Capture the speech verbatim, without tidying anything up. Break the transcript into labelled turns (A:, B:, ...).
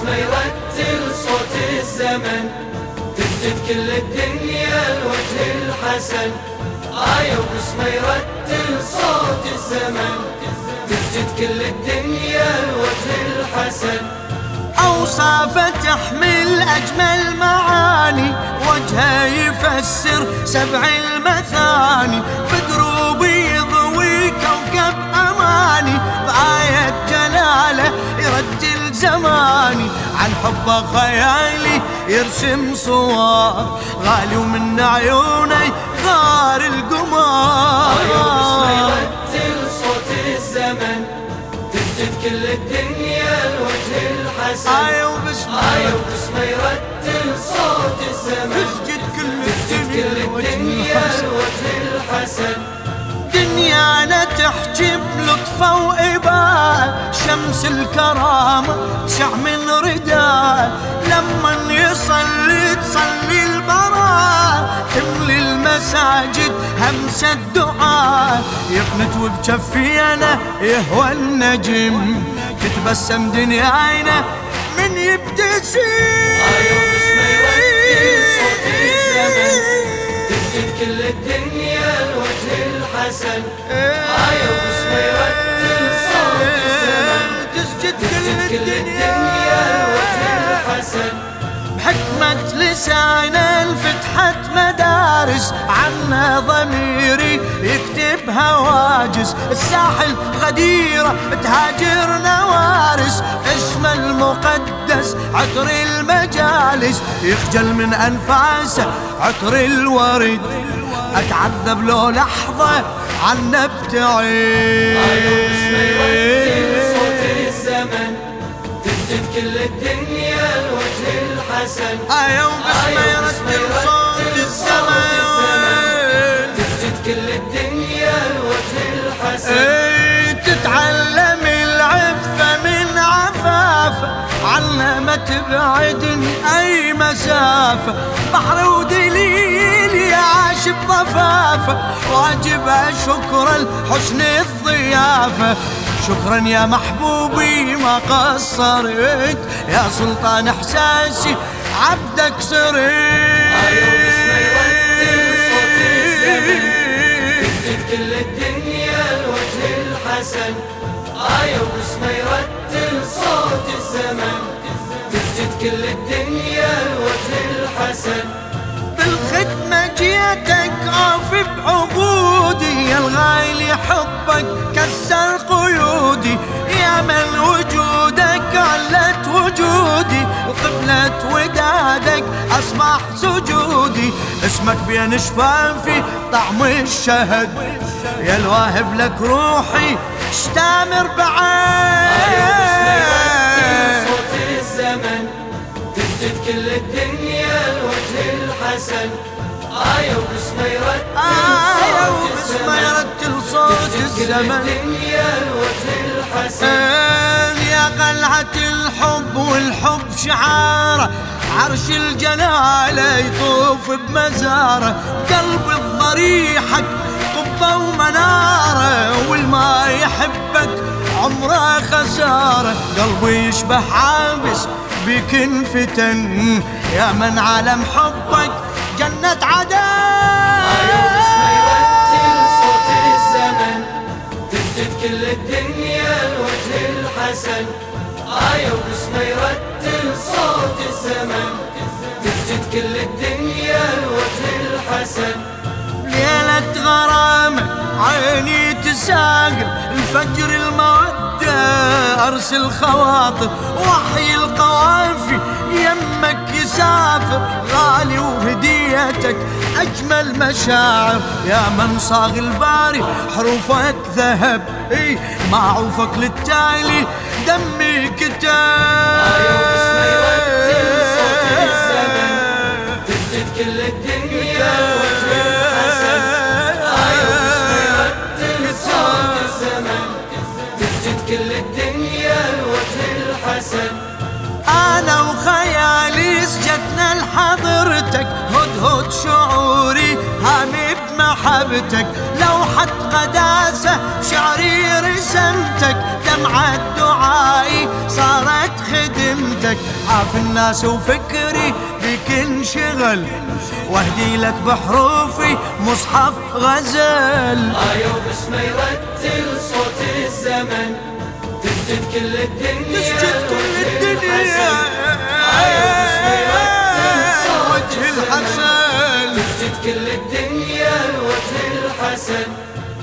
A: وباسمه يرتل صوت الزمن، تسجد كل الدنيا الوجه الحسن. آية وباسمه يرتل صوت الزمن، تسجد كل الدنيا الوجه الحسن.
B: أوصافه تحمل أجمل معاني، وجهه يفسر سبع المثاني، بدروب يضوي كوكب أماني، بآية جلاله يرتل زماني، عن حبه خيالي يرسم صور غالي، ومن عيوني غار القمر.
A: آية وباسمه يرتل صوت الزمن، تسجد كل الدنيا الوجه الحسن.
B: آية وباسمه
A: آية وباسمه يرتل صوت الزمن،
B: تسجد كل
A: تسجد كل الدنيا الوجه الحسن.
B: دنيانا تحجب لطفه وإباء، شمس الكرامة تشع من رداء، لما يصلي تصلي البراء، تملي المساجد همس الدعاء، يقنت وبجفينا يهوى النجم، تتبسم دنيانا من يبتسم.
A: آية وباسمه يرتل صوت الزمن، تسجد كل الدنيا الوجه الحسن. آية وباسمه يرتل صوت الزمن،
B: تسجد
A: كل الدنيا الوجه الحسن.
B: بحكمة لسانه انفتحت مدارس، عنا ضميري يكتب هواجس، الساحل غديرة تهاجر نوارس، اسمه المقدس عطر المجالس، يخجل من أنفاسه عطر الورد، أتعذب لو لحظة عنه ابتعد.
A: آية وباسمه يرتل صوت الزمن، تسجد كل الدنيا الوجه الحسن.
B: آية وباسمه يرتل صوت الزمن،
A: تسجد كل الدنيا الوجه الحسن.
B: ايه تتعلم العفة من عفافة، عنا ما تبعدني أي مسافة، بحر ودليل يعاش بضفافة، واجبه شكر الحسن الضيافة. شكرا يا محبوبي ما قصرت، يا سلطان احساسي عبدك صرت.
A: آية وباسمه يرتل صوت الزمن، تسجد كل الدنيا الوجه الحسن. آية وباسمه يرتل صوت الزمن، تسجد كل الدنيا الوجه الحسن.
B: بالخدمة جيتك أوفي بعبودي، يا الغالي حبك كسر قيودي، يا من وجودك علت وجودي، وقبلة ودادك أصبح سجودي، اسمك بين شفافي طعم الشهد، يا الواهب لك روحي اشتامر بعد.
A: آية وباسمه يرتل صوت الزمن، تسجد كل الدنيا الوجه الحسن. آية وباسمه
B: يرتل صوت الزمن،
A: الدنيا الوجه الحسن.
B: يا قلعة الحب والحب شعاره، عرش الجلالة يطوف بمزاره، قلب الضريحك قبة ومنارة، والما يحبك عمره خسارة، قلبي يشبه عابس بك انفتن، يا من عالم حبك جنة عدن.
A: آية وباسمه يرتل صوت الزمن، تسجد كل الدنيا الوجه الحسن. آية وباسمه يرتل صوت الزمن، تسجد كل الدنيا الوجه الحسن.
B: ليلة غرامة عيني تساقر، الفجر المودة أرسل خواطر، وحي القوافي يمك يسافر، غالي وهديتك أجمل مشاعر، يا من صاغ الباري حروفك ذهب، اي معروفك للتالي دمي كتاب.
A: آية وباسمه يرتل صوت الزمن، تسجد كل الدنيا الوجه الحسن. آية وباسمه يرتل صوت الزمن، تسجد كل الدنيا الوجه الحسن.
B: أنا وخيالي سجدنا لحضرتك، هدهد شعوري هامي بمحبتك، لوحة قداسة شعري رسمتك، دمعة دعائي صارت خدمتك، عاف الناس وفكري بك انشغل، واهدي لك بحروفي مصحف غزل.
A: آية وباسمه يرتل صوت الزمن، تسجد كل الدنيا
B: تسجد كل الدنيا
A: وجه الحسن، تسجد كل الدنيا لوجه الحسن.